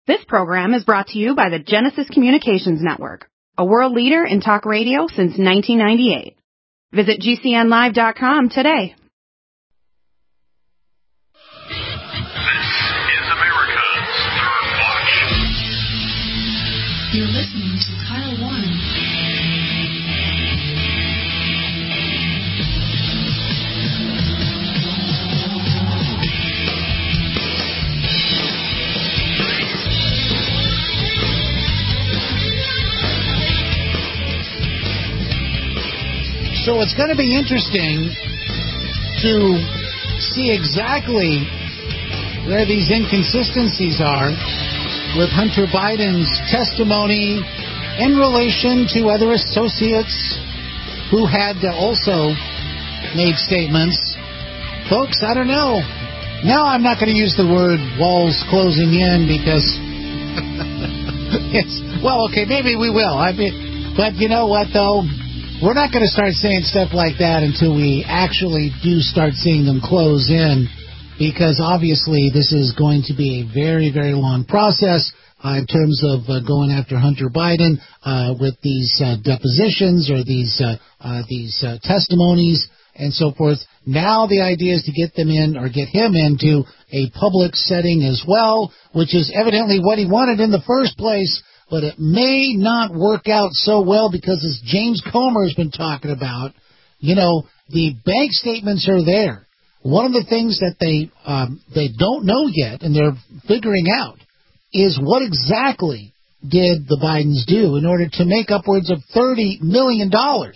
This program is brought to you by the Genesis Communications Network, a world leader in talk radio since 1998. Visit GCNlive.com today. This is America's Third Watch. You're listening to Kyle Warren. So it's going to be interesting to see exactly where these inconsistencies are with Hunter Biden's testimony in relation to other associates who had also made statements. Folks, I don't know. Now I'm not going to use the word walls closing in because maybe we will. But you know what, though? We're not going to start saying stuff like that until we actually do start seeing them close in, because obviously this is going to be a very, very long process in terms of going after Hunter Biden with these depositions or these testimonies and so forth. Now the idea is to get them in or get him into a public setting as well, which is evidently what he wanted in the first place. But it may not work out so well because, as James Comer has been talking about, the bank statements are there. One of the things that they don't know yet, and they're figuring out, is what exactly did the Bidens do in order to make upwards of $30 million.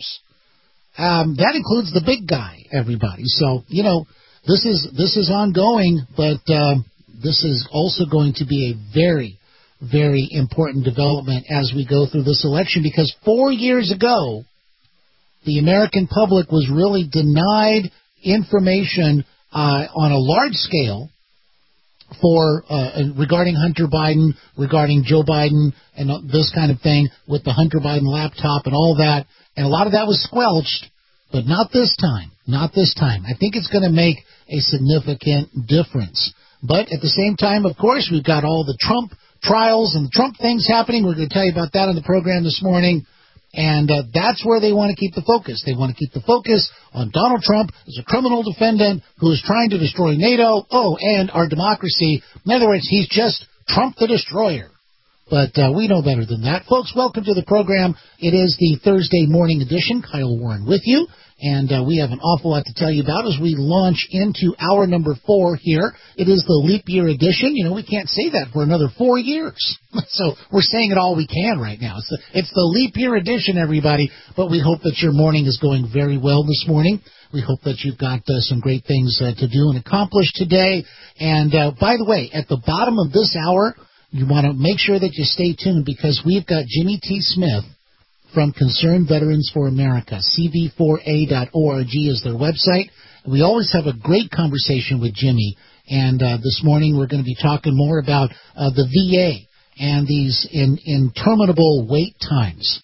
That includes the big guy, everybody. So, this is ongoing, but this is also going to be a very, very important development as we go through this election, because 4 years ago, the American public was really denied information on a large scale for regarding Hunter Biden, regarding Joe Biden, and this kind of thing with the Hunter Biden laptop and all that. And a lot of that was squelched, but not this time. Not this time. I think it's going to make a significant difference. But at the same time, of course, we've got all the Trump trials and the Trump things happening. We're going to tell you about that on the program this morning. And that's where they want to keep the focus. They want to keep the focus on Donald Trump as a criminal defendant who is trying to destroy NATO, and our democracy. In other words, he's just Trump the Destroyer. But we know better than that. Folks, welcome to the program. It is the Thursday morning edition. Kyle Warren with you. And we have an awful lot to tell you about as we launch into hour number 4 here. It is the leap year edition. We can't say that for another 4 years. So we're saying it all we can right now. It's the leap year edition, everybody. But we hope that your morning is going very well this morning. We hope that you've got some great things to do and accomplish today. And by the way, at the bottom of this hour, you want to make sure that you stay tuned, because we've got Jimmy T. Smith from Concerned Veterans for America. CV4A.org is their website. We always have a great conversation with Jimmy. And this morning we're going to be talking more about the VA and these interminable wait times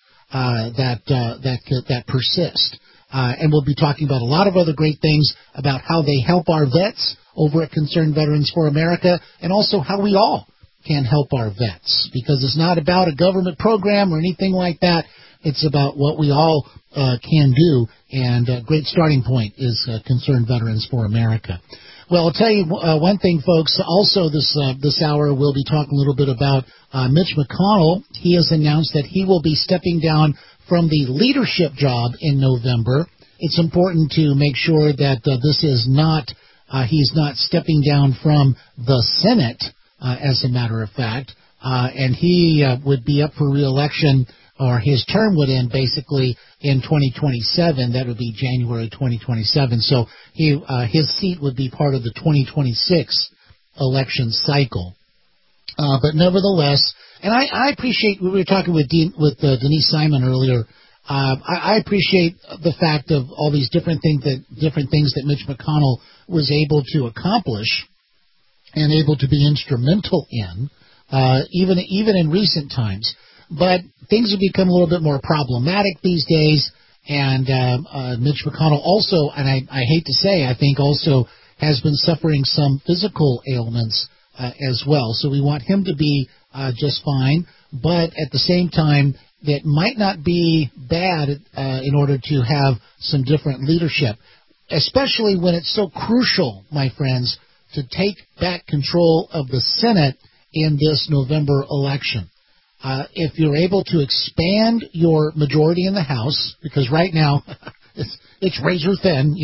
that persist. And we'll be talking about a lot of other great things about how they help our vets over at Concerned Veterans for America, and also how we all can help our vets, because it's not about a government program or anything like that. It's about what we all can do, and a great starting point is Concerned Veterans for America. Well, I'll tell you one thing, folks. Also, this hour we'll be talking a little bit about Mitch McConnell. He has announced that he will be stepping down from the leadership job in November. It's important to make sure that this is not he's not stepping down from the Senate, as a matter of fact, and he would be up for re-election, or his term would end basically in 2027. That would be January 2027. So his seat would be part of the 2026 election cycle. But nevertheless, and I appreciate, we were talking with Denise Simon earlier. I appreciate the fact of all these different things that Mitch McConnell was able to accomplish and able to be instrumental in, even in recent times. But things have become a little bit more problematic these days, and Mitch McConnell also, and I hate to say, I think also has been suffering some physical ailments as well. So we want him to be just fine. But at the same time, that might not be bad in order to have some different leadership, especially when it's so crucial, my friends, to take back control of the Senate in this November election. If you're able to expand your majority in the House, because right now it's razor thin.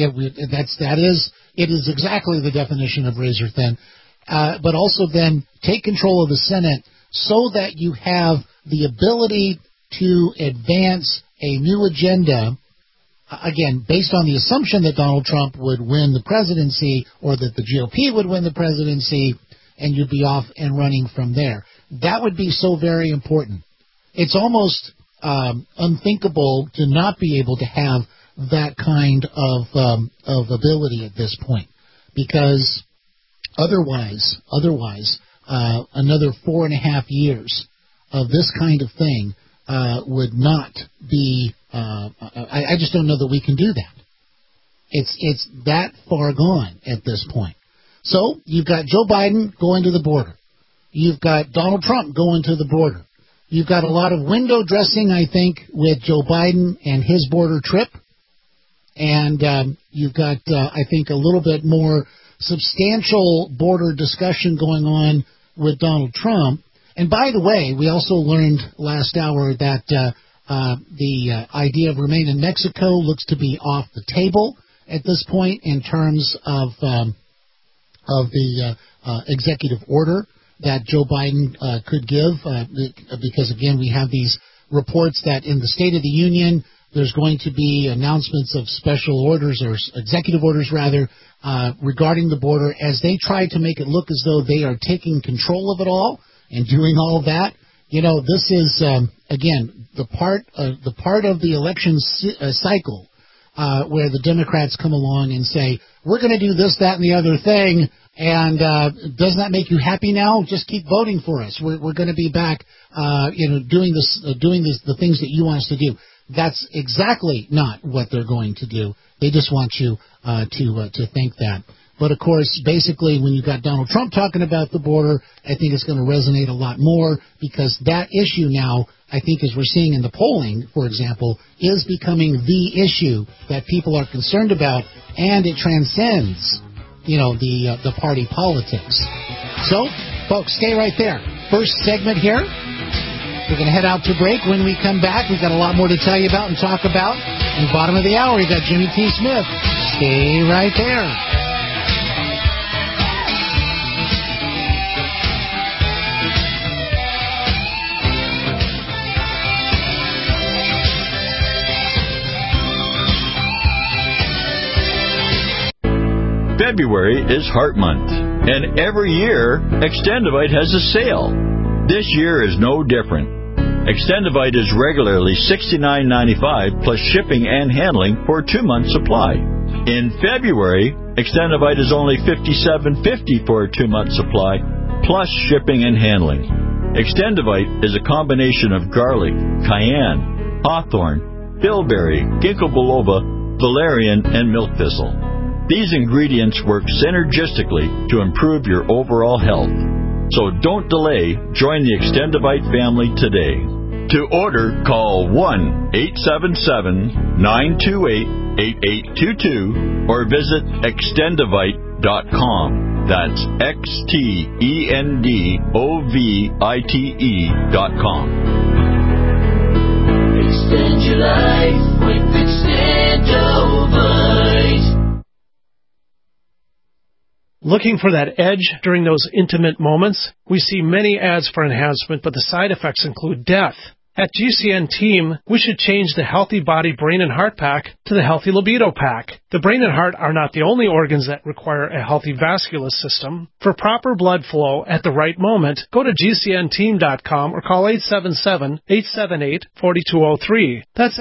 It is exactly the definition of razor thin. But also then take control of the Senate so that you have the ability to advance a new agenda, again, based on the assumption that Donald Trump would win the presidency or that the GOP would win the presidency, and you'd be off and running from there. That would be so very important. It's almost unthinkable to not be able to have that kind of ability at this point, because otherwise, another 4.5 years of this kind of thing would not be. I just don't know that we can do that. It's that far gone at this point. So you've got Joe Biden going to the border. You've got Donald Trump going to the border. You've got a lot of window dressing, I think, with Joe Biden and his border trip. And you've got, I think, a little bit more substantial border discussion going on with Donald Trump. And by the way, we also learned last hour that the idea of remain in Mexico looks to be off the table at this point in terms of the executive order that Joe Biden could give, because, again, we have these reports that in the State of the Union, there's going to be announcements of special orders, or executive orders, rather, regarding the border as they try to make it look as though they are taking control of it all and doing all of that. You know, this is, again, the part of the election cycle where the Democrats come along and say, we're going to do this, that, and the other thing, and doesn't that make you happy now? Just keep voting for us. We're going to be back, doing the things that you want us to do. That's exactly not what they're going to do. They just want you to think that. But, of course, basically, when you've got Donald Trump talking about the border, I think it's going to resonate a lot more, because that issue now, I think, as we're seeing in the polling, for example, is becoming the issue that people are concerned about, and it transcends, the party politics. So, folks, stay right there. First segment here. We're going to head out to break. When we come back, we've got a lot more to tell you about and talk about. In the bottom of the hour, we've got Jimmy T. Smith. Stay right there. February is Heart Month, and every year, Extendivite has a sale. This year is no different. Extendivite is regularly $69.95 plus shipping and handling for a 2-month supply. In February, Extendivite is only $57.50 for a 2-month supply plus shipping and handling. Extendivite is a combination of garlic, cayenne, hawthorn, bilberry, ginkgo biloba, valerian, and milk thistle. These ingredients work synergistically to improve your overall health. So don't delay. Join the Extendivite family today. To order, call 1-877-928-8822 or visit extendivite.com. That's XTENDOVITE.com. Extend your life with Extendivite. Looking for that edge during those intimate moments? We see many ads for enhancement, but the side effects include death. At GCN Team, we should change the Healthy Body, Brain, and Heart Pack to the Healthy Libido Pack. The brain and heart are not the only organs that require a healthy vascular system. For proper blood flow at the right moment, go to GCNteam.com or call 877-878-4203. That's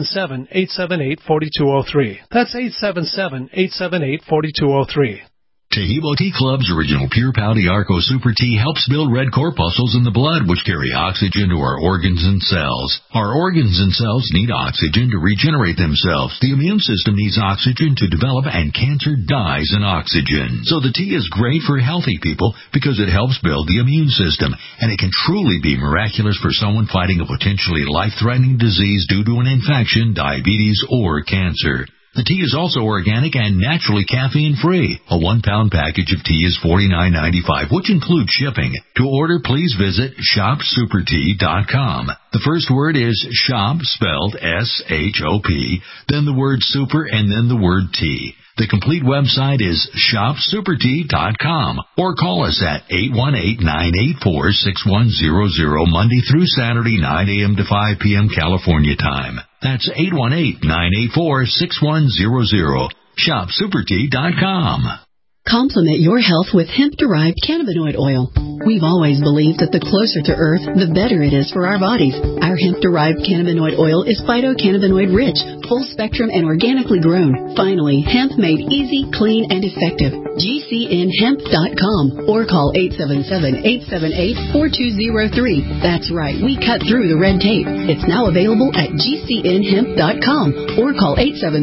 877-878-4203. That's 877-878-4203. Tahibo Tea Club's original Pure Pau Arco Super Tea helps build red corpuscles in the blood, which carry oxygen to our organs and cells. Our organs and cells need oxygen to regenerate themselves. The immune system needs oxygen to develop, and cancer dies in oxygen. So the tea is great for healthy people because it helps build the immune system, and it can truly be miraculous for someone fighting a potentially life-threatening disease due to an infection, diabetes, or cancer. The tea is also organic and naturally caffeine-free. A 1-pound package of tea is $49.95, which includes shipping. To order, please visit shopsupertea.com. The first word is shop, spelled S-H-O-P, then the word super, and then the word tea. The complete website is shopsupertea.com, or call us at 818-984-6100 Monday through Saturday, 9 a.m. to 5 p.m. California time. That's 818-984-6100. Shopsupertea.com. Complement your health with hemp-derived cannabinoid oil. We've always believed that the closer to Earth, the better it is for our bodies. Our hemp-derived cannabinoid oil is phytocannabinoid-rich, full-spectrum, and organically grown. Finally, hemp made easy, clean, and effective. GCNhemp.com or call 877-878-4203. That's right, we cut through the red tape. It's now available at GCNhemp.com or call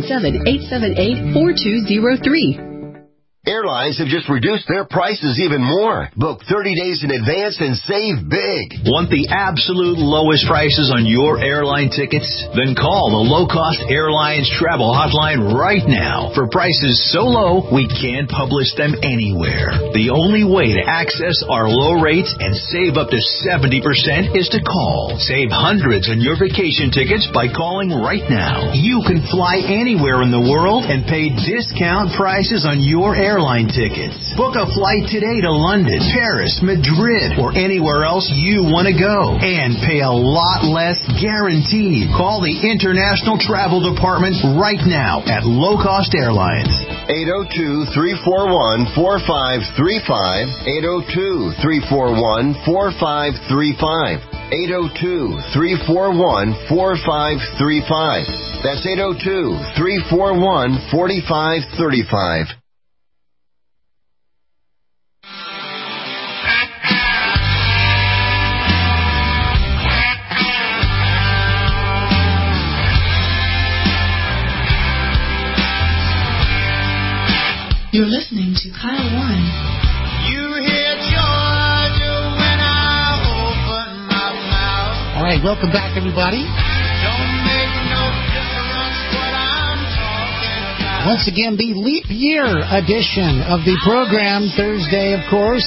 877-878-4203. Airlines have just reduced their prices even more. Book 30 days in advance and save big. Want the absolute lowest prices on your airline tickets? Then call the Low Cost Airlines Travel Hotline right now. For prices so low, we can't publish them anywhere. The only way to access our low rates and save up to 70% is to call. Save hundreds on your vacation tickets by calling right now. You can fly anywhere in the world and pay discount prices on your airline tickets. Book a flight today to London, Paris, Madrid, or anywhere else you want to go. And pay a lot less guaranteed. Call the International Travel Department right now at Low Cost Airlines. 802-341-4535. 802-341-4535. 802-341-4535. That's 802-341-4535. You're listening to Kyle Warren. You hear Georgia when I open my mouth. All right, welcome back, everybody. Don't make no difference what I'm talking about. Once again, the leap year edition of the program, Thursday, of course.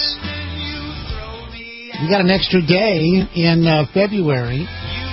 We got an extra day in February.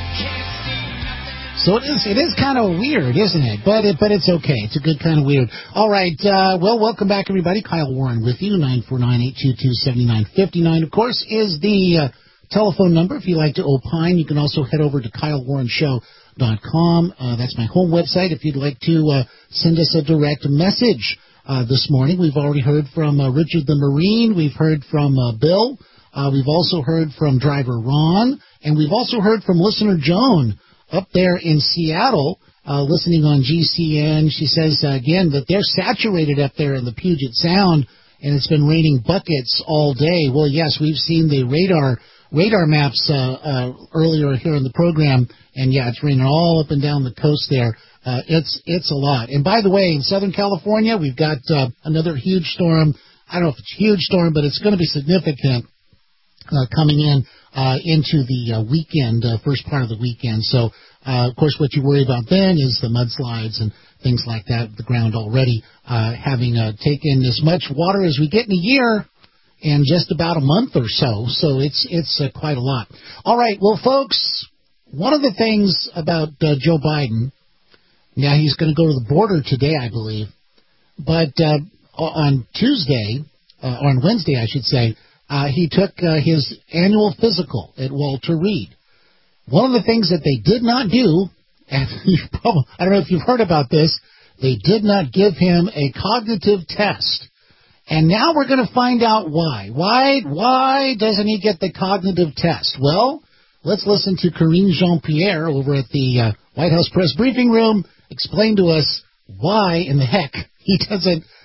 So it is kind of weird, isn't it? But it's okay. It's a good kind of weird. All right. Well, welcome back, everybody. Kyle Warren with you. 949-822-7959, of course, is the telephone number. If you like to opine, you can also head over to KyleWarrenShow.com. That's my home website. If you'd like to send us a direct message this morning, we've already heard from Richard the Marine. We've heard from Bill. We've also heard from driver Ron. And we've also heard from listener Joan up there in Seattle, listening on GCN. She says, again, that they're saturated up there in the Puget Sound, and it's been raining buckets all day. Well, yes, we've seen the radar maps earlier here in the program, and, yeah, it's raining all up and down the coast there. It's a lot. And, by the way, in Southern California, we've got another huge storm. I don't know if it's a huge storm, but it's going to be significant coming in into the weekend, first part of the weekend. So, of course, what you worry about then is the mudslides and things like that. The ground already having taken as much water as we get in a year in just about a month or so. So it's quite a lot. All right, well, folks, one of the things about Joe Biden, now he's going to go to the border today, I believe, but on Tuesday, or on Wednesday, I should say, he took his annual physical at Walter Reed. One of the things that they did not do, and I don't know if you've heard about this, they did not give him a cognitive test. And now we're going to find out why. Why doesn't he get the cognitive test? Well, let's listen to Karine Jean-Pierre over at the White House Press Briefing Room explain to us why in the heck he doesn't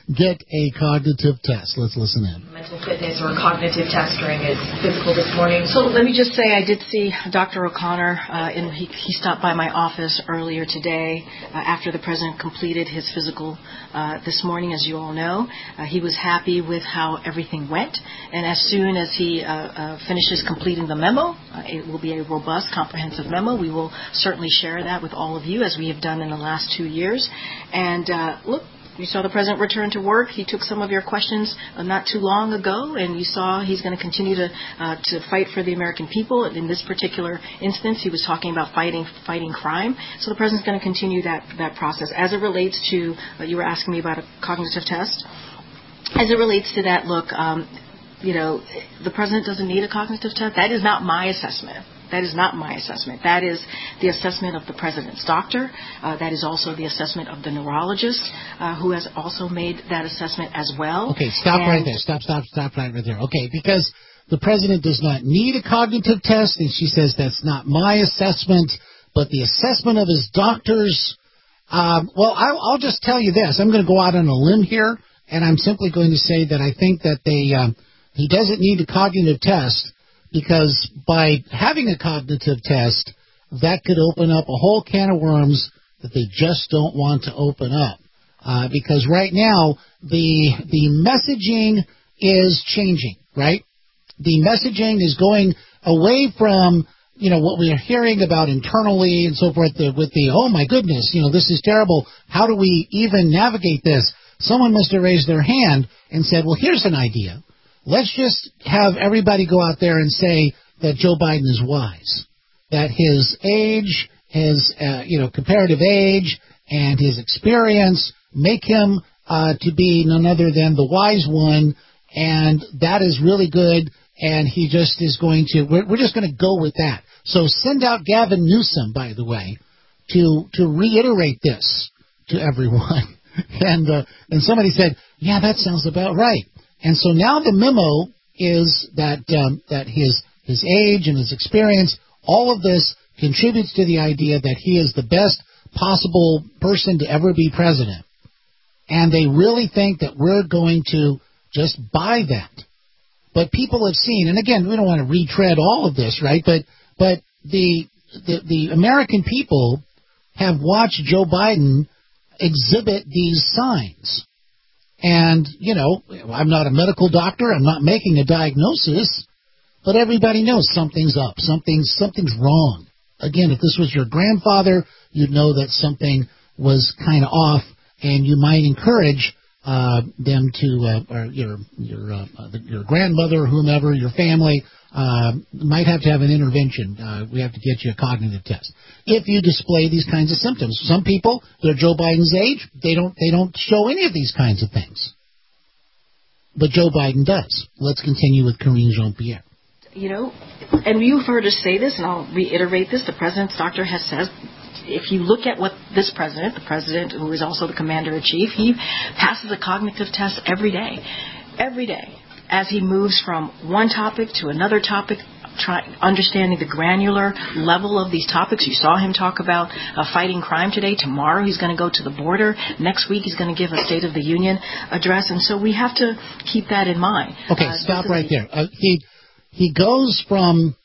get a cognitive test. Let's listen in. Mental fitness or cognitive test during his physical this morning. So let me just say I did see Dr. O'Connor. He stopped by my office earlier today after the President completed his physical this morning, as you all know. He was happy with how everything went. And as soon as he finishes completing the memo, it will be a robust, comprehensive memo. We will certainly share that with all of you, as we have done in the last 2 years. And look, you saw the President return to work. He took some of your questions not too long ago, and you saw he's going to continue to fight for the American people. In this particular instance, he was talking about fighting crime. So the President's going to continue that process. As it relates to, you were asking me about a cognitive test. As it relates to that, look, the President doesn't need a cognitive test. That is not my assessment. That is not my assessment. That is the assessment of the President's doctor. That is also the assessment of the neurologist, who has also made that assessment as well. Okay, stop right there. Stop right there. Okay, because the President does not need a cognitive test, and she says that's not my assessment, but the assessment of his doctors. I'll just tell you this. I'm going to go out on a limb here, and I'm simply going to say that I think that he doesn't need a cognitive test, because by having a cognitive test, that could open up a whole can of worms that they just don't want to open up. Because right now, the messaging is changing, right? The messaging is going away from, what we're hearing about internally and so forth with oh my goodness, this is terrible. How do we even navigate this? Someone must have raised their hand and said, well, here's an idea. Let's just have everybody go out there and say that Joe Biden is wise, that his age, his comparative age, and his experience make him to be none other than the wise one, and that is really good. And he just is going to. We're just going to go with that. So send out Gavin Newsom, by the way, to reiterate this to everyone. And somebody said, yeah, that sounds about right. And so now the memo is that his age and his experience, all of this contributes to the idea that he is the best possible person to ever be president. And they really think that we're going to just buy that. But people have seen, and again, we don't want to retread all of this, right? But the American people have watched Joe Biden exhibit these signs. And, I'm not a medical doctor. I'm not making a diagnosis. But everybody knows something's up. Something's wrong. Again, if this was your grandfather, you'd know that something was kind of off, and you might encourage them to, or your grandmother or whomever, your family, might have to have an intervention. We have to get you a cognitive test. If you display these kinds of symptoms. Some people, they're Joe Biden's age, they don't show any of these kinds of things. But Joe Biden does. Let's continue with Karine Jean-Pierre. And you've heard us say this, and I'll reiterate this, the President's doctor has said, if you look at what this President, the President who is also the Commander-in-Chief, he passes a cognitive test every day, as he moves from one topic to another topic, understanding the granular level of these topics. You saw him talk about fighting crime today. Tomorrow he's going to go to the border. Next week he's going to give a State of the Union address. And so we have to keep that in mind. Okay, stop right there. He goes from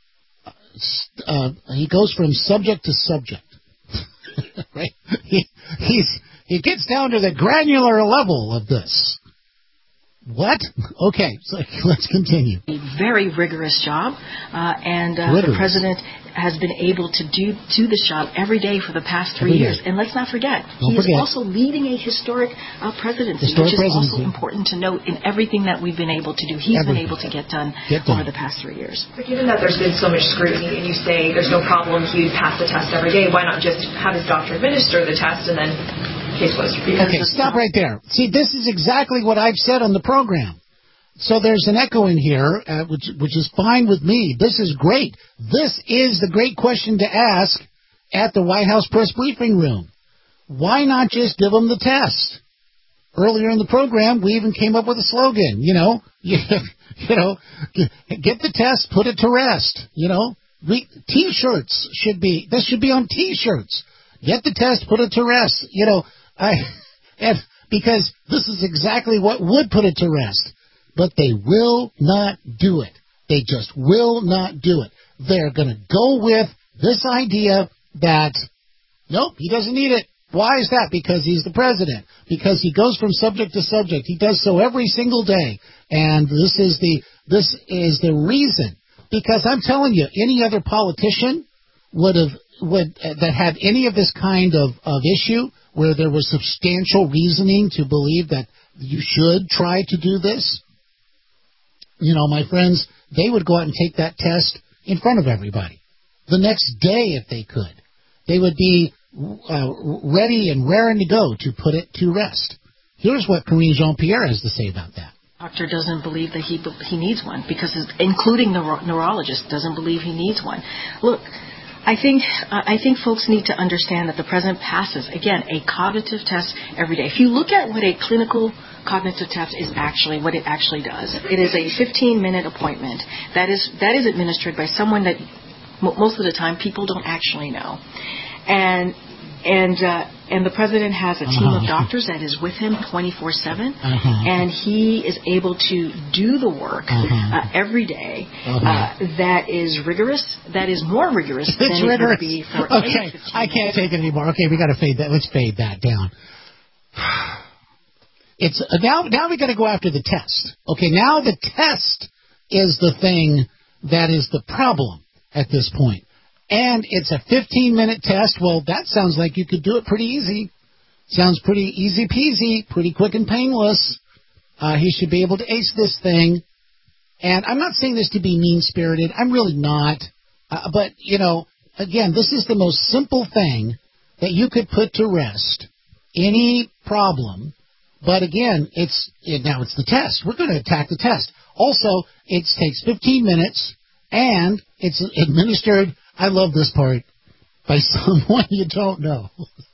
subject to subject. Right? He gets down to the granular level of this. What? Okay, so let's continue. A very rigorous job, and the President has been able to do this job every day for the past 3 years. And let's not forget, he is also leading a historic presidency, which is also important to note in everything that we've been able to do. He's been able to get done over the past 3 years. But given that there's been so much scrutiny, and you say there's no problem, he'd pass the test every day, why not just have his doctor administer the test and then case closed? Okay, stop right there. See, this is exactly what I've said on the program. So there's an echo in here, which is fine with me. This is great. This is the great question to ask at the White House press briefing room. Why not just give them the test? Earlier in the program, we even came up with a slogan. Get the test, put it to rest. T-shirts should be on T-shirts. Get the test, put it to rest. because this is exactly what would put it to rest. But they will not do it. They just will not do it. They're going to go with this idea that, nope, he doesn't need it. Why is that? Because he's the president. Because he goes from subject to subject. He does so every single day. And this is the reason. Because I'm telling you, any other politician that had any of this kind of issue where there was substantial reasoning to believe that you should try to do this, my friends, they would go out and take that test in front of everybody. The next day, if they could. They would be ready and raring to go to put it to rest. Here's what Karine Jean-Pierre has to say about that. Doctor doesn't believe that he needs one, because including the neurologist doesn't believe he needs one. Look, I think folks need to understand that the president passes, again, a cognitive test every day. If you look at what a clinical cognitive test is actually, what it actually does, it is a 15-minute appointment that is administered by someone that most of the time people don't actually know. And the president has a team of doctors that is with him 24/7, and he is able to do the work every day. That is rigorous. That is more rigorous than it would be for okay, I can't take it anymore. Okay, we got to fade that. Let's fade that down. It's now we got to go after the test. Okay, now the test is the thing that is the problem at this point. And it's a 15-minute test. Well, that sounds like you could do it pretty easy. Sounds pretty easy peasy, pretty quick and painless. He should be able to ace this thing. And I'm not saying this to be mean-spirited. I'm really not. But, again, this is the most simple thing that you could put to rest any problem. But, again, now it's the test. We're going to attack the test. Also, it takes 15 minutes, and it's administered, I love this part, by someone you don't know.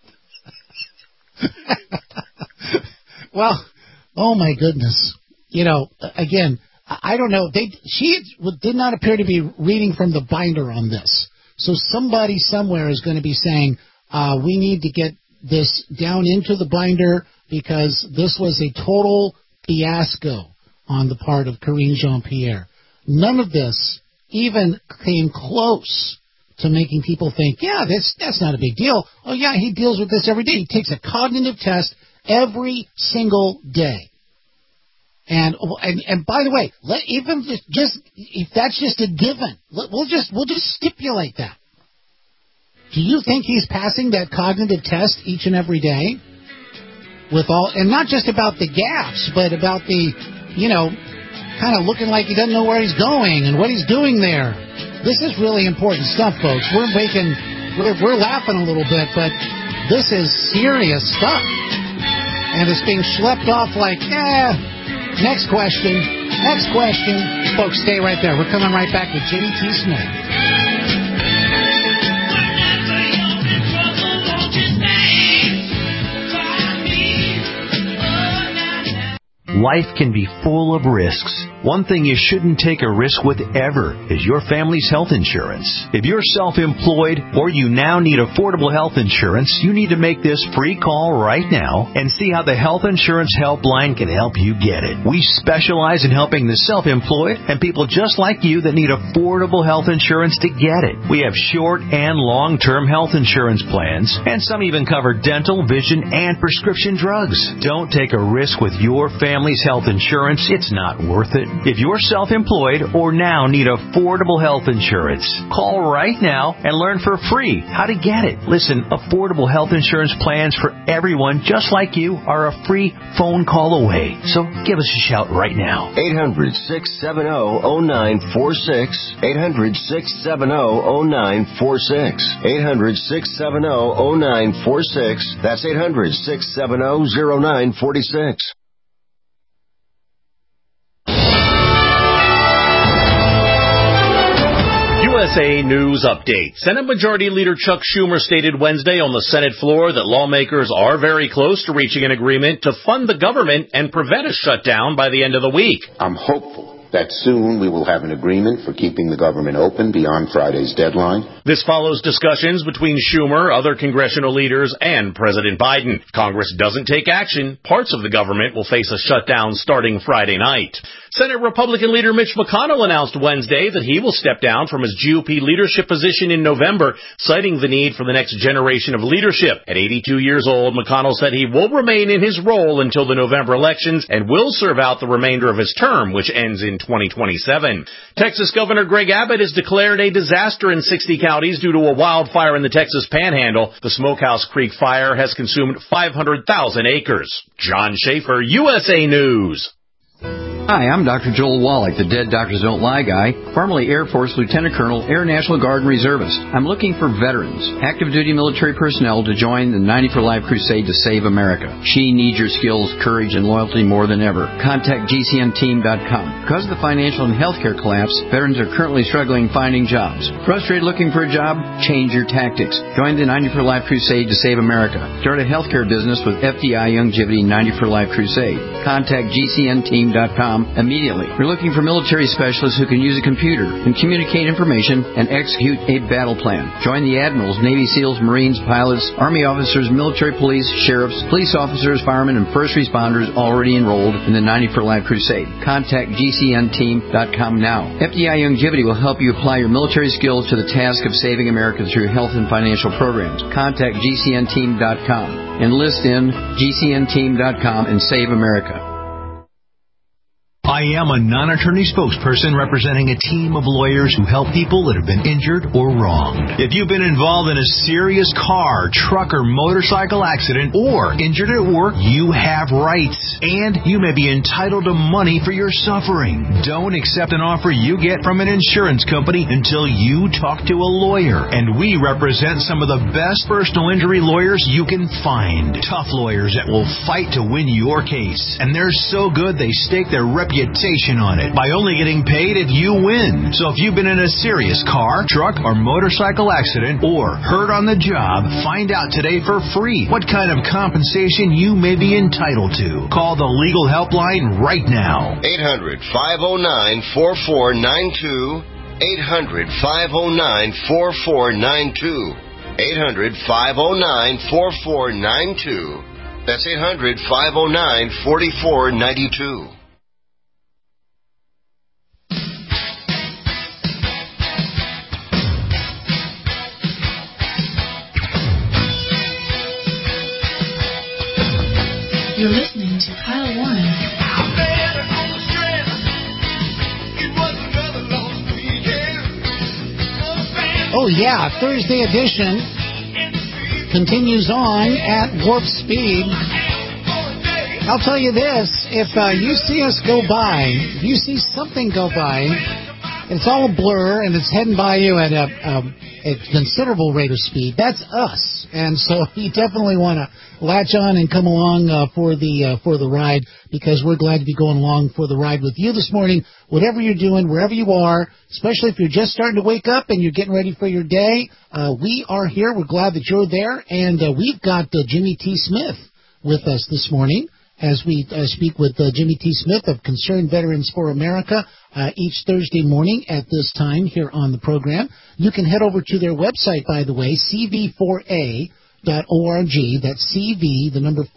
Well, oh my goodness. Again, I don't know. She did not appear to be reading from the binder on this. So somebody somewhere is going to be saying, we need to get this down into the binder because this was a total fiasco on the part of Karine Jean-Pierre. None of this even came close to making people think, yeah, that's not a big deal. Oh, yeah, he deals with this every day. He takes a cognitive test every single day. And by the way, if that's just a given, we'll just stipulate that. Do you think he's passing that cognitive test each and every day? And not just about the gaffes, but about the, kind of looking like he doesn't know where he's going and what he's doing there. This is really important stuff, folks. We're laughing a little bit, but this is serious stuff. And it's being schlepped off like, next question. Folks, stay right there. We're coming right back with Jenny T. Smith. Life can be full of risks. One thing you shouldn't take a risk with ever is your family's health insurance. If you're self-employed or you now need affordable health insurance, you need to make this free call right now and see how the Health Insurance Helpline can help you get it. We specialize in helping the self-employed and people just like you that need affordable health insurance to get it. We have short and long-term health insurance plans, and some even cover dental, vision, and prescription drugs. Don't take a risk with your family's health insurance. It's not worth it. If you're self-employed or now need affordable health insurance, call right now and learn for free how to get it. Listen, affordable health insurance plans for everyone just like you are a free phone call away. So give us a shout right now. 800-670-0946. 800-670-0946. 800-670-0946. That's 800-670-0946. USA News Update. Senate Majority Leader Chuck Schumer stated Wednesday on the Senate floor that lawmakers are very close to reaching an agreement to fund the government and prevent a shutdown by the end of the week. I'm hopeful that soon we will have an agreement for keeping the government open beyond Friday's deadline. This follows discussions between Schumer, other congressional leaders, and President Biden. If Congress doesn't take action, parts of the government will face a shutdown starting Friday night. Senate Republican leader Mitch McConnell announced Wednesday that he will step down from his GOP leadership position in November, citing the need for the next generation of leadership. At 82 years old, McConnell said he will remain in his role until the November elections and will serve out the remainder of his term, which ends in 2027. Texas Governor Greg Abbott has declared a disaster in 60 counties due to a wildfire in the Texas Panhandle. The Smokehouse Creek fire has consumed 500,000 acres. John Schaefer, USA News. Hi, I'm Dr. Joel Wallach, the Dead Doctors Don't Lie guy, formerly Air Force Lieutenant Colonel, Air National Guard and Reservist. I'm looking for veterans, active duty military personnel to join the 90 for Life crusade to save America. She needs your skills, courage, and loyalty more than ever. Contact GCNteam.com. Because of the financial and healthcare collapse, veterans are currently struggling finding jobs. Frustrated looking for a job? Change your tactics. Join the 90 for Life crusade to save America. Start a healthcare business with FDI Youngevity 90 for Life crusade. Contact GCNteam.com immediately. We're looking for military specialists who can use a computer and communicate information and execute a battle plan. Join the admirals, Navy SEALs, Marines, pilots, Army officers, military police, sheriffs, police officers, firemen, and first responders already enrolled in the 90 for Life crusade. Contact GCNteam.com now. FDI Youngevity will help you apply your military skills to the task of saving America through health and financial programs. Contact GCNteam.com. Enlist in GCNteam.com and save America. I am a non-attorney spokesperson representing a team of lawyers who help people that have been injured or wronged. If you've been involved in a serious car, truck, or motorcycle accident or injured at work, you have rights, and you may be entitled to money for your suffering. Don't accept an offer you get from an insurance company until you talk to a lawyer, and we represent some of the best personal injury lawyers you can find. Tough lawyers that will fight to win your case, and they're so good they stake their reputation on it by only getting paid if you win. So if you've been in a serious car, truck, or motorcycle accident or hurt on the job, find out today for free what kind of compensation you may be entitled to. Call the legal helpline right now. 800-509-4492. 800-509-4492. 800-509-4492. That's 800-509-4492. You're listening to Kyle Warren. Oh yeah, Thursday edition continues on at warp speed. I'll tell you this, if you see us go by, if you see something go by, it's all a blur and it's heading by you at a considerable rate of speed, that's us. And so you definitely want to latch on and come along for the ride, because we're glad to be going along for the ride with you this morning, whatever you're doing, wherever you are, especially if you're just starting to wake up and you're getting ready for your day. We are here. We're glad that you're there. And we've got Jimmy T. Smith with us this morning as we speak with Jimmy T. Smith of Concerned Veterans for America each Thursday morning at this time here on the program. You can head over to their website, by the way, cv4a.org. That's CV, the number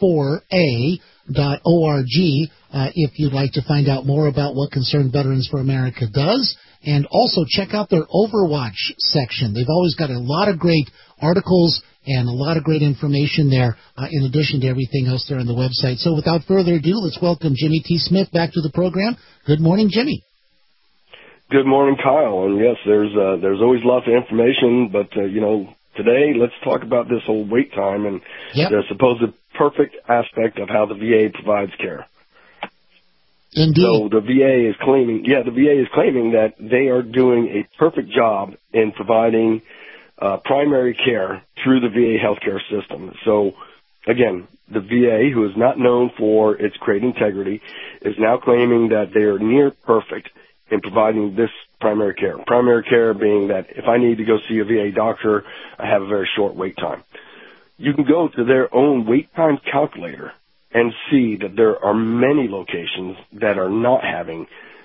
4A.org, if you'd like to find out more about what Concerned Veterans for America does. And also check out their Overwatch section. They've always got a lot of great articles and a lot of great information there, in addition to everything else there on the website. So without further ado, let's welcome Jimmy T. Smith back to the program. Good morning, Jimmy. Good morning, Kyle. And yes, there's always lots of information, but today let's talk about this whole wait time and the supposed perfect aspect of how the VA provides care. Indeed. So the VA is claiming that they are doing a perfect job in providing primary care through the VA healthcare system. So, again, the VA, who is not known for its great integrity, is now claiming that they are near perfect in providing this primary care. Primary care being that if I need to go see a VA doctor, I have a very short wait time. You can go to their own wait time calculator and see that there are many locations that are not having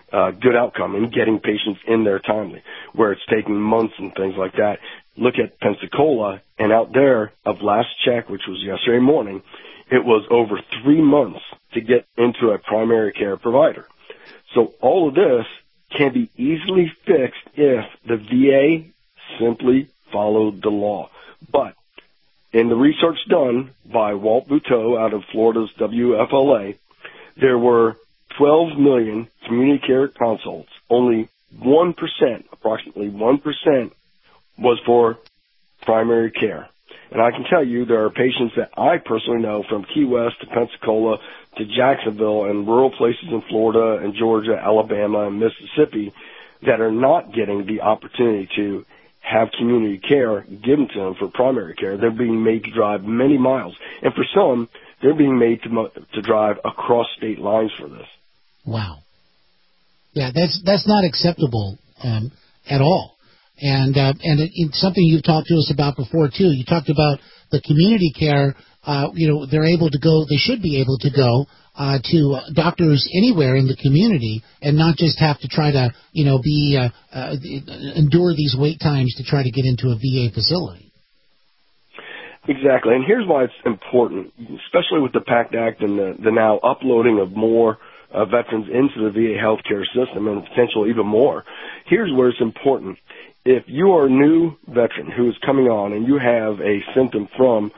good outcome in getting patients in there timely, where it's taking months and things like that. Look at Pensacola, and out there, of last check, which was yesterday morning, it was over 3 months to get into a primary care provider. So all of this can be easily fixed if the VA simply followed the law. But in the research done by Walt Buteau out of Florida's WFLA, there were 12 million community care consults. Only 1%, approximately 1%, was for primary care. And I can tell you there are patients that I personally know from Key West to Pensacola to Jacksonville and rural places in Florida and Georgia, Alabama, and Mississippi that are not getting the opportunity to have community care given to them for primary care. They're being made to drive many miles. And for some, they're being made to drive across state lines for this. Wow. Yeah, that's not acceptable at all. And it's something you've talked to us about before, too. You talked about the community care. They're able to go, they should be able to go to doctors anywhere in the community and not just have to try to, endure these wait times to try to get into a VA facility. Exactly. And here's why it's important, especially with the PACT Act and the now uploading of more veterans into the VA healthcare system and potentially even more. Here's where it's important. If you are a new veteran who is coming on and you have a symptom from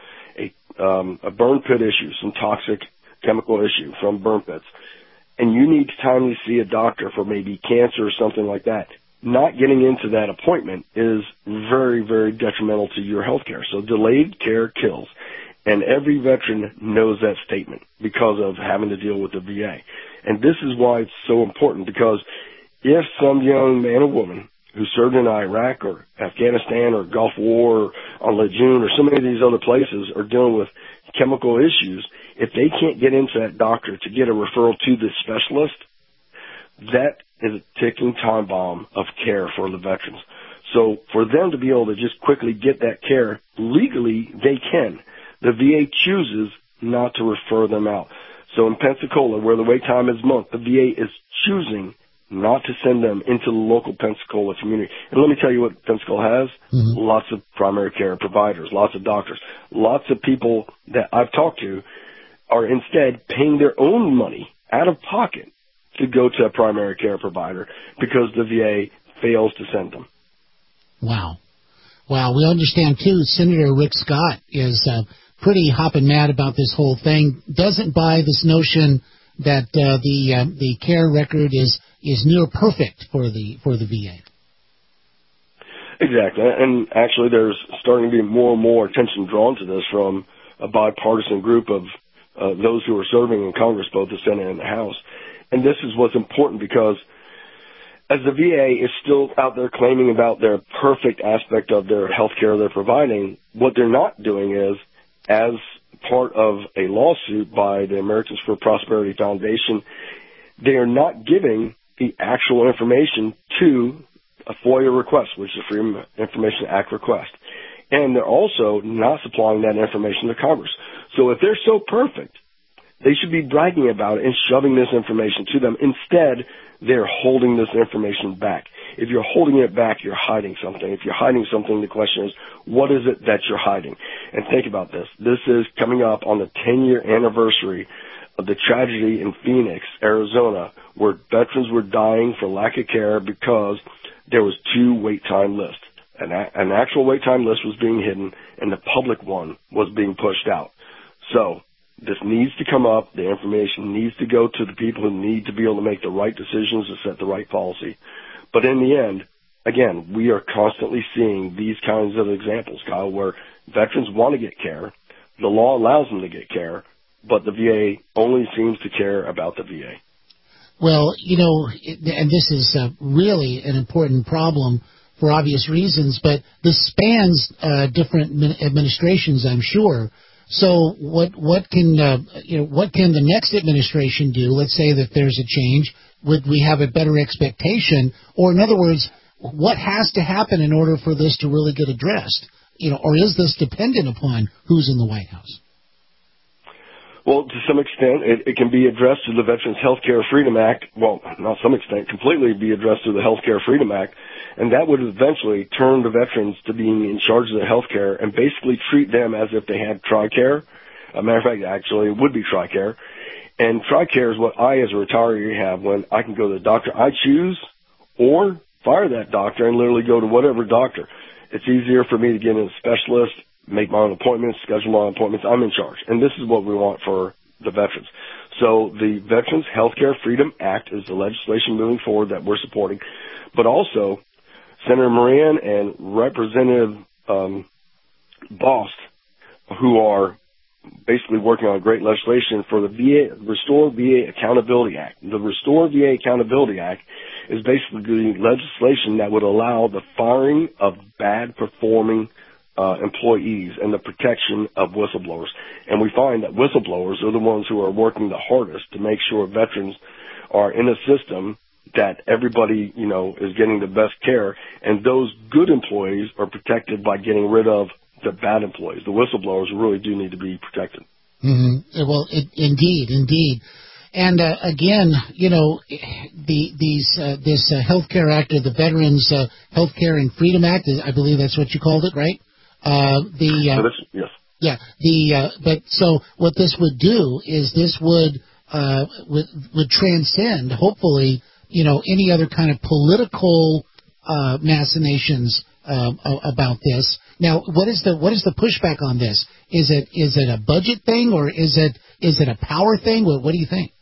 a burn pit issue, some toxic chemical issue from burn pits, and you need to timely see a doctor for maybe cancer or something like that, not getting into that appointment is very, very detrimental to your health care. So delayed care kills. And every veteran knows that statement because of having to deal with the VA. And this is why it's so important, because if some young man or woman who served in Iraq or Afghanistan or Gulf War or on Lejeune or so many of these other places are dealing with chemical issues, if they can't get into that doctor to get a referral to the specialist, that is a ticking time bomb of care for the veterans. So for them to be able to just quickly get that care, legally they can. The VA chooses not to refer them out. So in Pensacola, where the wait time is a month, the VA is choosing not to send them into the local Pensacola community. And let me tell you what Pensacola has. Mm-hmm. Lots of primary care providers, lots of doctors, lots of people that I've talked to are instead paying their own money out of pocket to go to a primary care provider because the VA fails to send them. Wow. Wow. We understand, too, Senator Rick Scott is pretty hopping mad about this whole thing, doesn't buy this notion that the care record is near perfect for the VA. Exactly. And actually there's starting to be more and more attention drawn to this from a bipartisan group of those who are serving in Congress, both the Senate and the House. And this is what's important because as the VA is still out there claiming about their perfect aspect of their health care they're providing, what they're not doing is, as part of a lawsuit by the Americans for Prosperity Foundation, they are not giving the actual information to a FOIA request, which is a Freedom of Information Act request. And they're also not supplying that information to Congress. So if they're so perfect, they should be bragging about it and shoving this information to them. Instead, they're holding this information back. If you're holding it back, you're hiding something. If you're hiding something, the question is, what is it that you're hiding? And think about this. This is coming up on the 10-year anniversary of the tragedy in Phoenix, Arizona, where veterans were dying for lack of care because there was 2 wait time lists. An actual wait time list was being hidden, and the public one was being pushed out. So this needs to come up. The information needs to go to the people who need to be able to make the right decisions to set the right policy. But in the end, again, we are constantly seeing these kinds of examples, Kyle, where veterans want to get care. The law allows them to get care, but the VA only seems to care about the VA. Well, and this is really an important problem for obvious reasons, but this spans different administrations, I'm sure. So what can the next administration do? Let's say that there's a change. Would we have a better expectation? Or in other words, what has to happen in order for this to really get addressed? Or is this dependent upon who's in the White House? Well, to some extent, it can be addressed through the Veterans Healthcare Freedom Act. Well, not some extent, completely be addressed through the Healthcare Freedom Act. And that would eventually turn the veterans to being in charge of their health care and basically treat them as if they had TRICARE. A matter of fact, actually, it would be TRICARE. And TRICARE is what I, as a retiree, have when I can go to the doctor I choose or fire that doctor and literally go to whatever doctor. It's easier for me to get in a specialist, make my own appointments, schedule my own appointments. I'm in charge. And this is what we want for the veterans. So the Veterans Healthcare Freedom Act is the legislation moving forward that we're supporting. But also, Senator Moran and Representative Bost, who are basically working on great legislation for the VA, Restore VA Accountability Act. The Restore VA Accountability Act is basically legislation that would allow the firing of bad performing employees and the protection of whistleblowers. And we find that whistleblowers are the ones who are working the hardest to make sure veterans are in a system that everybody, is getting the best care, and those good employees are protected by getting rid of the bad employees. The whistleblowers really do need to be protected. Mm-hmm. Well, indeed. And again, this Healthcare Act, or the Veterans Healthcare and Freedom Act, I believe that's what you called it, right? Yes. Yeah. But so what this would do is this would transcend, hopefully, any other kind of political machinations about this. Now, what is the pushback on this? Is it a budget thing, or is it a power thing? What do you think?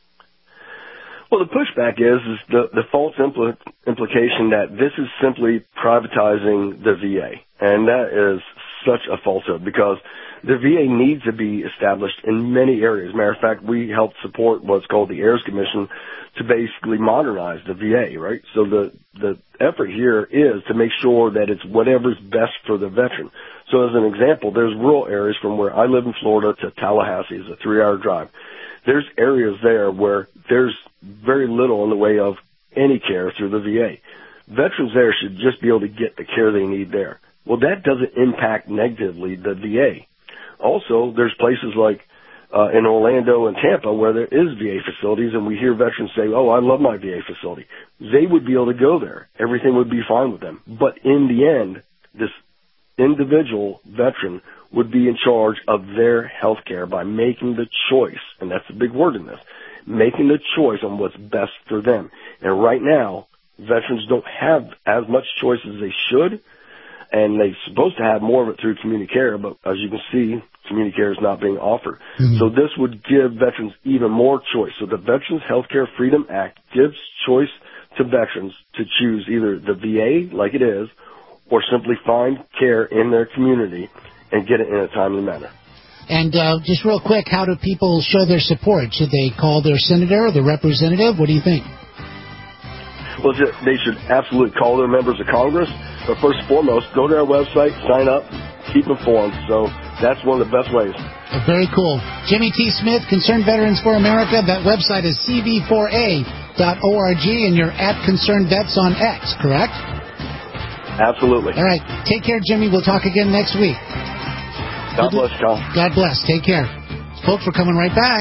Well, the pushback is the false implication that this is simply privatizing the VA, and that is such a falsehood, because the VA needs to be established in many areas. Matter of fact, we helped support what's called the Heirs Commission to basically modernize the VA, right? So the effort here is to make sure that it's whatever's best for the veteran. So as an example, there's rural areas from where I live in Florida to Tallahassee. It's a 3-hour drive. There's areas there where there's very little in the way of any care through the VA. Veterans there should just be able to get the care they need there. Well, that doesn't impact negatively the VA. Also, there's places like in Orlando and Tampa where there is VA facilities, and we hear veterans say, oh, I love my VA facility. They would be able to go there. Everything would be fine with them. But in the end, this individual veteran would be in charge of their health care by making the choice, and that's the big word in this, making the choice on what's best for them. And right now, veterans don't have as much choice as they should, and they're supposed to have more of it through CommuniCare, but as you can see, CommuniCare is not being offered. Mm-hmm. So this would give veterans even more choice. So the Veterans Healthcare Freedom Act gives choice to veterans to choose either the VA, like it is, or simply find care in their community and get it in a timely manner. And just real quick, how do people show their support? Should they call their senator or their representative? What do you think? Well, they should absolutely call their members of Congress. But first and foremost, go to our website, sign up, keep informed. So that's one of the best ways. Very cool. Jimmy T. Smith, Concerned Veterans for America. That website is cv4a.org, and you're at Concerned Vets on X, correct? Absolutely. All right. Take care, Jimmy. We'll talk again next week. God bless, Tom. God bless. Take care. Folks, we're coming right back.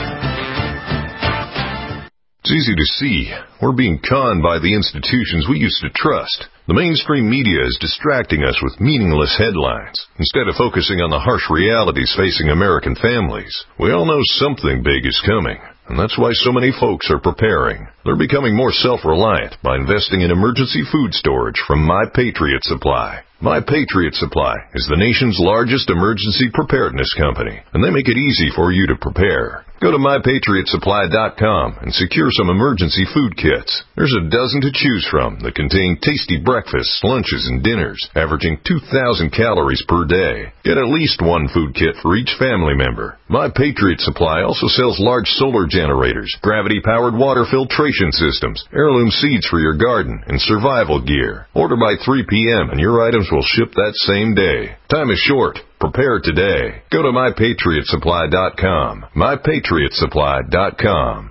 It's easy to see. We're being conned by the institutions we used to trust. The mainstream media is distracting us with meaningless headlines instead of focusing on the harsh realities facing American families. We all know something big is coming, and that's why so many folks are preparing. They're becoming more self-reliant by investing in emergency food storage from My Patriot Supply. My Patriot Supply is the nation's largest emergency preparedness company, and they make it easy for you to prepare. Go to MyPatriotSupply.com and secure some emergency food kits. There's a dozen to choose from that contain tasty breakfasts, lunches, and dinners, averaging 2,000 calories per day. Get at least one food kit for each family member. My Patriot Supply also sells large solar generators, gravity-powered water filtration systems, heirloom seeds for your garden, and survival gear. Order by 3 p.m. and your items will ship that same day. Time is short. Prepare today. Go to MyPatriotSupply.com. MyPatriotSupply.com.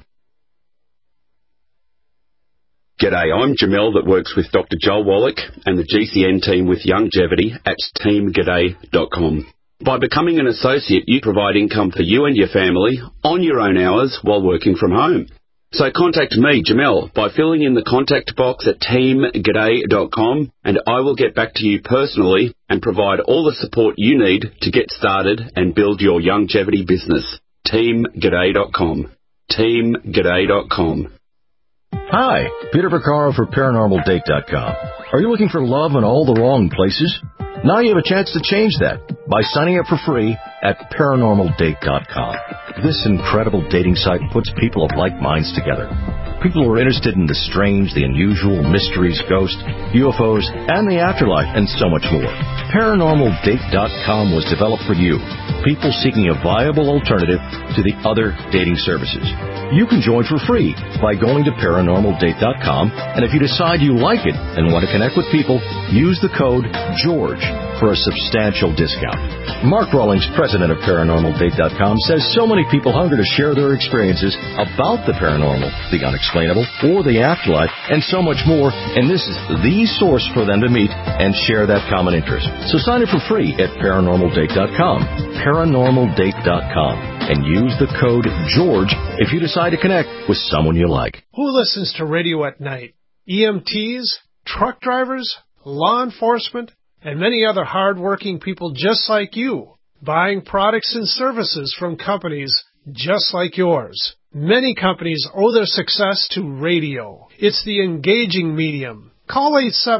G'day, I'm Jamel that works with Dr. Joel Wallach and the GCN team with Longevity at teamg'day.com. By becoming an associate, you provide income for you and your family on your own hours while working from home. So contact me, Jamel, by filling in the contact box at teamg'day.com, and I will get back to you personally and provide all the support you need to get started and build your longevity business. teamg'day.com. teamg'day.com. Hi, Peter Vaccaro for ParanormalDate.com. Are you looking for love in all the wrong places? Now you have a chance to change that by signing up for free at ParanormalDate.com. This incredible dating site puts people of like minds together. People who are interested in the strange, the unusual, mysteries, ghosts, UFOs, and the afterlife, and so much more. ParanormalDate.com was developed for you, people seeking a viable alternative to the other dating services. You can join for free by going to ParanormalDate.com, and if you decide you like it and want to connect with people, use the code GEORGE for a substantial discount. Mark Rawlings, president of ParanormalDate.com, says so many people hunger to share their experiences about the paranormal, the unexplainable, or the afterlife, and so much more, and this is the source for them to meet and share that common interest. So sign up for free at ParanormalDate.com, ParanormalDate.com, and use the code GEORGE if you decide to connect with someone you like. Who listens to radio at night? EMTs, truck drivers, law enforcement, and many other hard-working people just like you, buying products and services from companies just like yours. Many companies owe their success to radio. It's the engaging medium. Call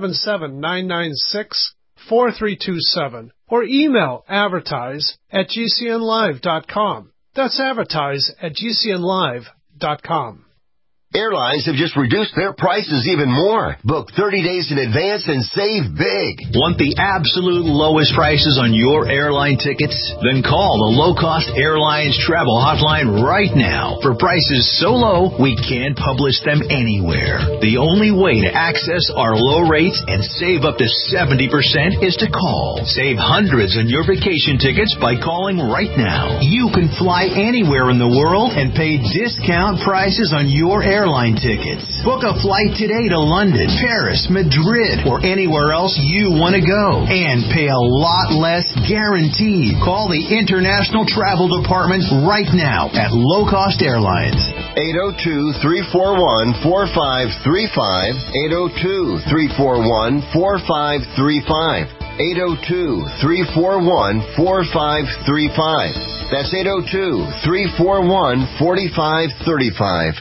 877-996-4327 or email advertise@gcnlive.com. That's advertise@gcnlive.com. Airlines have just reduced their prices even more. Book 30 days in advance and save big. Want the absolute lowest prices on your airline tickets? Then call the Low Cost Airlines Travel Hotline right now for prices so low we can't publish them anywhere. The only way to access our low rates and save up to 70% is to call. Save hundreds on your vacation tickets by calling right now. You can fly anywhere in the world and pay discount prices on your airline tickets. Book a flight today to London, Paris, Madrid, or anywhere else you want to go and pay a lot less guaranteed. Call the International Travel Department right now at Low Cost Airlines. 802-341-4535. 802-341-4535. 802-341-4535. That's 802-341-4535.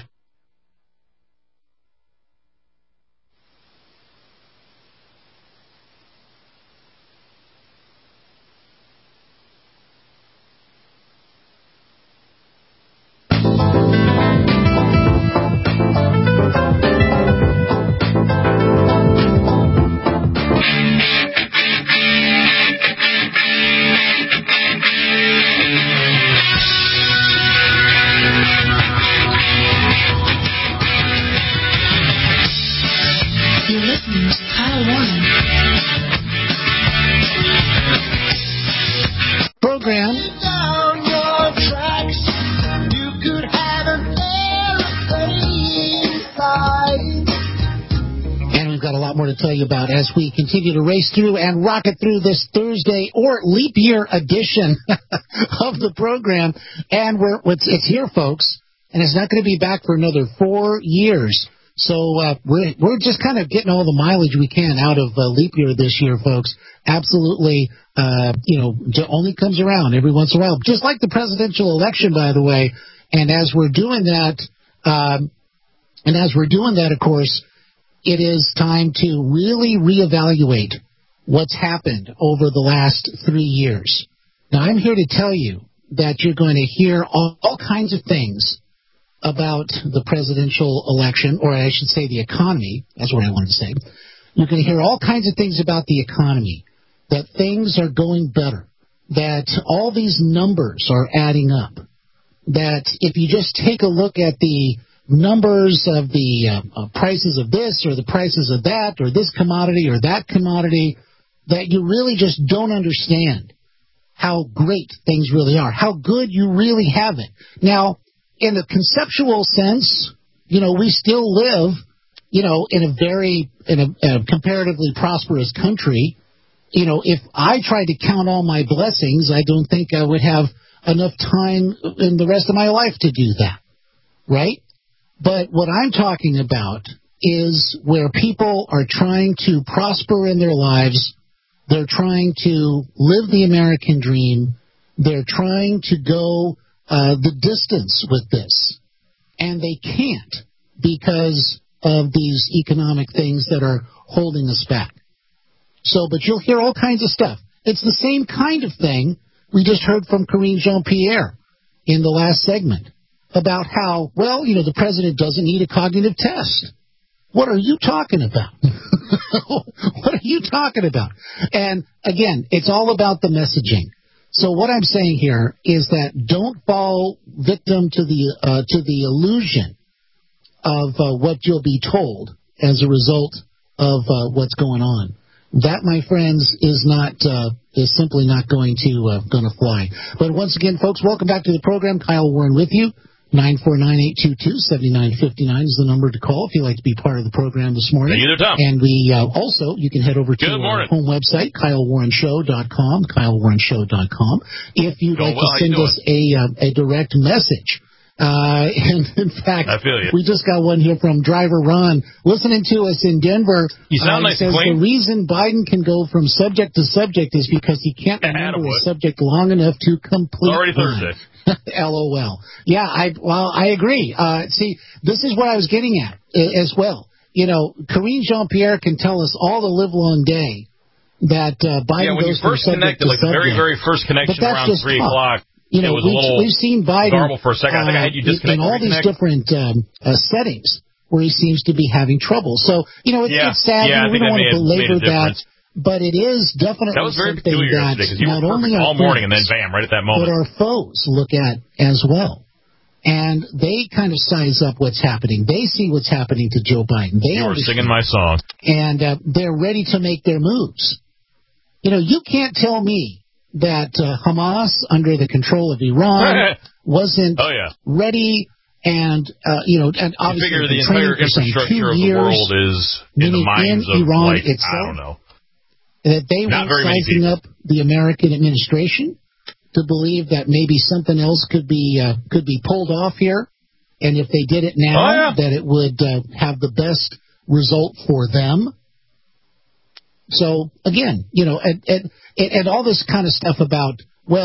About as we continue to race through and rocket through this Thursday or leap year edition of the program. And it's here, folks, and it's not going to be back for another 4 years. So we're just kind of getting all the mileage we can out of leap year this year, folks. Absolutely, only comes around every once in a while, just like the presidential election, by the way. And as we're doing that, of course, it is time to really reevaluate what's happened over the last 3 years. Now, I'm here to tell you that you're going to hear all kinds of things about the presidential election, or I should say the economy. That's what I wanted to say. You're going to hear all kinds of things about the economy, that things are going better, that all these numbers are adding up, that if you just take a look at the numbers of the prices of this or the prices of that or this commodity or that commodity, that you really just don't understand how great things really are, how good you really have it. Now, in the conceptual sense, we still live, in a comparatively prosperous country, if I tried to count all my blessings, I don't think I would have enough time in the rest of my life to do that, right? But what I'm talking about is where people are trying to prosper in their lives. They're trying to live the American dream. They're trying to go the distance with this. And they can't because of these economic things that are holding us back. So, but you'll hear all kinds of stuff. It's the same kind of thing we just heard from Karine Jean-Pierre in the last segment about how, the president doesn't need a cognitive test. What are you talking about? What are you talking about? And again, it's all about the messaging. So what I'm saying here is that don't fall victim to the illusion of what you'll be told as a result of what's going on. That, my friends, is simply not going to fly. But once again, folks, welcome back to the program. Kyle Warren with you. 949-822-7959 is the number to call if you'd like to be part of the program this morning. Hey, Tom. And we also, you can head over to our home website, KyleWarrenShow.com, KyleWarrenShow.com, if you'd like to send us a direct message. And in fact, we just got one here from Driver Ron listening to us in Denver. You sound nice and The clean. reason Biden can go from subject to subject is because he can't remember a subject long enough to complete. Already Thursday. LOL. Yeah, I agree. See, this is what I was getting at as well. Karine Jean-Pierre can tell us all the live long day that Biden when goes you first from subject connected, to like the subject. very first connection around 3 o'clock. It was a little we've seen Biden garbled for a second. I think I had you disconnect. In all these different settings where he seems to be having trouble. So, it's sad. We don't want to belabor that. But it is definitely that was very something peculiar that because you not were only all our morning and friends, then bam, right at that moment. but our foes look at as well. And they kind of size up what's happening. They see what's happening to Joe Biden. They you were singing my song. And they're ready to make their moves. You can't tell me that Hamas, under the control of Iran, wasn't ready and, and obviously you figure the entire infrastructure of the world is in the minds of, Iran like, itself, I don't know. That they weren't sizing up the American administration to believe that maybe something else could be pulled off here, and if they did it now, that it would have the best result for them. So again, and all this kind of stuff about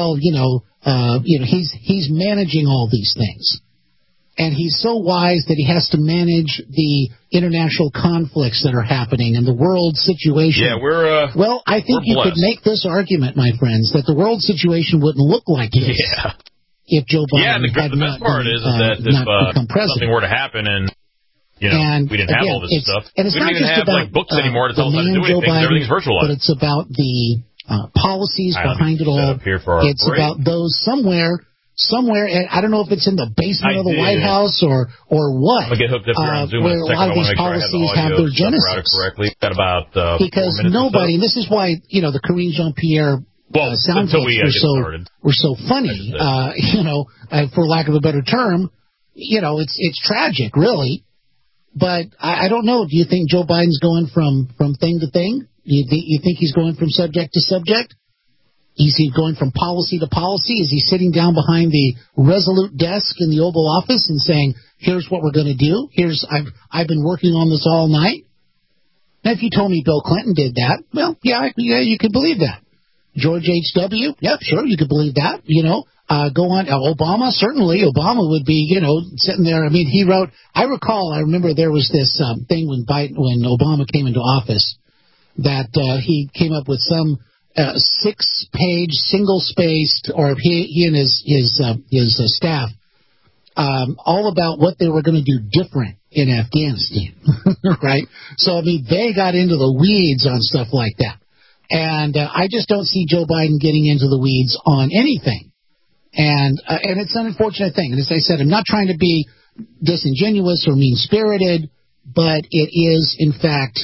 he's managing all these things. And he's so wise that he has to manage the international conflicts that are happening and the world situation. Yeah, I think you could make this argument, my friends, that the world situation wouldn't look like this if Joe Biden had not become president. Something were to happen and we didn't have all this stuff. And it's we not don't even just have about books anymore to tell us how to do Joe anything because everything's virtualized. But it's about the policies behind it all. It's about those somewhere, and I don't know if it's in the basement of the White House or what. I'm going to get hooked up here on Zoom where a lot of these policies have their genesis. Got about because nobody, and this is why, the Karine Jean-Pierre sound clips were so funny, for lack of a better term. It's tragic, really. But I don't know. Do you think Joe Biden's going from thing to thing? You think he's going from subject to subject? Is he going from policy to policy? Is he sitting down behind the resolute desk in the Oval Office and saying, here's what we're going to do? I've been working on this all night. Now, if you told me Bill Clinton did that, well, yeah, you could believe that. George H.W., yeah, sure, you could believe that, Go on. Obama, certainly. Obama would be, sitting there. I mean, I remember there was this thing when Obama came into office that he came up with some 6-page, single-spaced, or he and his staff, all about what they were going to do different in Afghanistan, right? So, I mean, they got into the weeds on stuff like that. And I just don't see Joe Biden getting into the weeds on anything. And it's an unfortunate thing. And as I said, I'm not trying to be disingenuous or mean-spirited, but it is, in fact,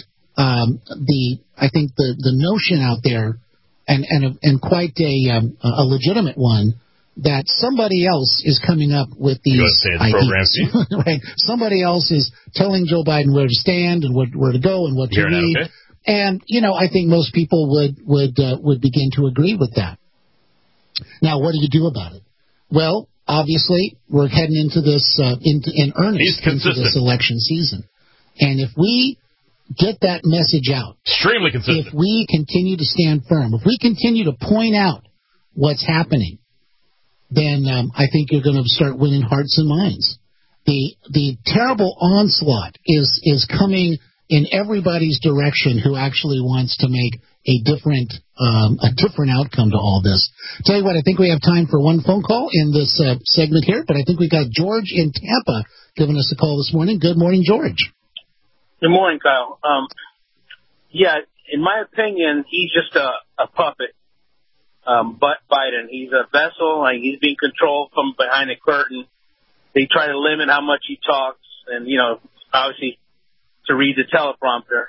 I think the notion out there, and quite a legitimate one, that somebody else is coming up with these ideas. Right? Somebody else is telling Joe Biden where to stand and where to go and what to read. Okay? And, I think most people would begin to agree with that. Now, what do you do about it? Well, obviously, we're heading into this in earnest into this election season. And if we get that message out, extremely consistent, if we continue to stand firm, if we continue to point out what's happening, then I think you're going to start winning hearts and minds. The terrible onslaught is coming in everybody's direction who actually wants to make a different outcome to all this. Tell you what, I think we have time for one phone call in this segment here, but I think we got George in Tampa giving us a call this morning. Good morning, George. Good morning, Kyle. In my opinion, he's just a puppet. Biden, he's a vessel, like he's being controlled from behind the curtain. They try to limit how much he talks, and obviously to read the teleprompter.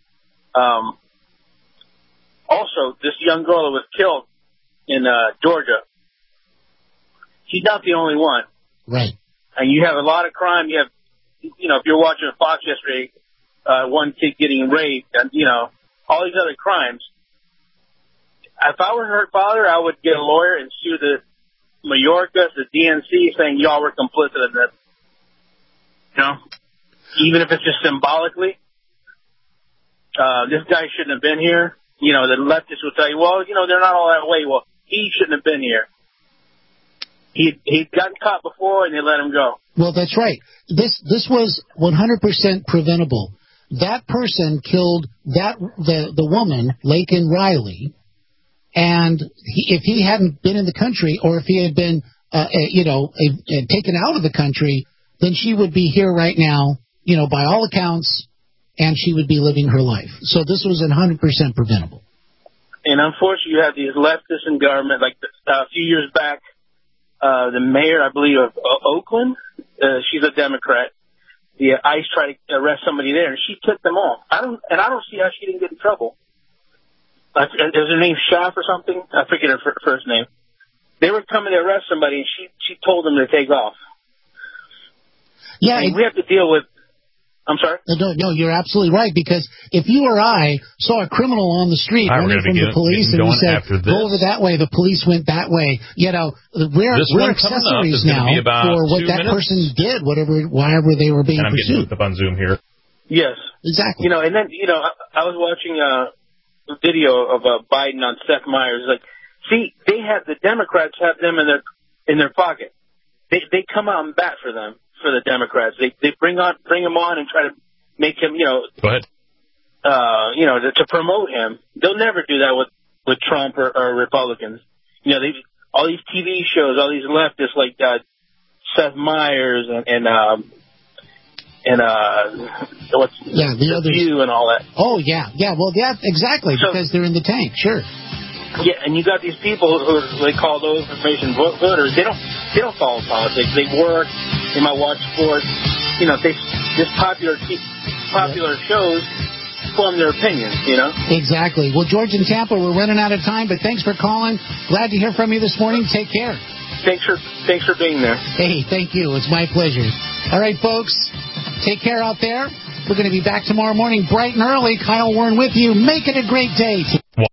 Also, this young girl that was killed in Georgia, she's not the only one. Right. And you have a lot of crime. You have, if you're watching Fox yesterday, one kid getting raped, and all these other crimes. If I were her father, I would get a lawyer and sue the Mayorkas, the DNC, saying y'all were complicit in this. Even if it's just symbolically. This guy shouldn't have been here. The leftists will tell you, well, they're not all that way. Well, he shouldn't have been here. He'd gotten caught before, and they let him go. Well, that's right. This was 100% preventable. That person killed the woman, Laken Riley, and if he hadn't been in the country, or if he had been taken out of the country, then she would be here right now, by all accounts, and she would be living her life. So this was 100% preventable. And unfortunately, you have these leftists in government. Like a few years back, the mayor, I believe, of Oakland, she's a Democrat. The ICE tried to arrest somebody there, and she took them off. I don't see how she didn't get in trouble. Is her name Schaff or something? I forget her first name. They were coming to arrest somebody, and she told them to take off. Yeah, we have to deal with. I'm sorry? No, you're absolutely right, because if you or I saw a criminal on the street running from the police and we said, go over that way, the police went that way, we're accessories now for what that person did, whatever they were being pursued. And I'm getting up on Zoom here. Yes. Exactly. And then, I was watching a video of Biden on Seth Meyers. Like, see, the Democrats have them in their pocket. They come out and bat for them. For the Democrats, they bring him on and try to make him, Go ahead. To promote him. They'll never do that with Trump or Republicans. All these TV shows, all these leftists like Seth Meyers and what's the others, View and all that. Oh yeah, well exactly, because they're in the tank, sure. Yeah, and you got these people who they call those information voters. They don't follow politics. They work. They might watch sports. This popular shows form their opinions. Exactly. Well, George in Tampa, we're running out of time, but thanks for calling. Glad to hear from you this morning. Take care. Thanks for being there. Hey, thank you. It's my pleasure. All right, folks, take care out there. We're going to be back tomorrow morning bright and early. Kyle Warren with you. Make it a great day.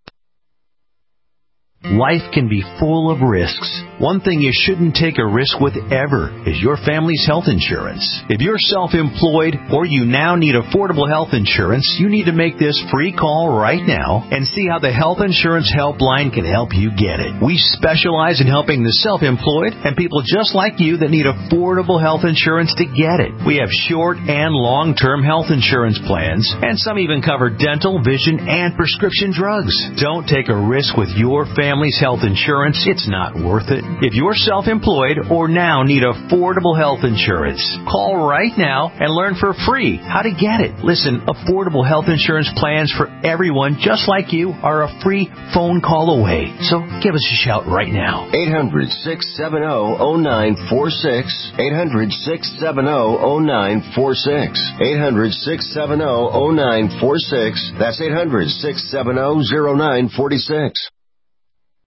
Life can be full of risks. One thing you shouldn't take a risk with ever is your family's health insurance. If you're self-employed or you now need affordable health insurance, you need to make this free call right now and see how the Health Insurance Helpline can help you get it. We specialize in helping the self-employed and people just like you that need affordable health insurance to get it. We have short and long-term health insurance plans, and some even cover dental, vision, and prescription drugs. Don't take a risk with your family's health insurance. It's not worth it. If you're self-employed or now need affordable health insurance, call right now and learn for free how to get it. Listen, affordable health insurance plans for everyone just like you are a free phone call away. So give us a shout right now. 800-670-0946. 800-670-0946. 800-670-0946. That's 800-670-0946.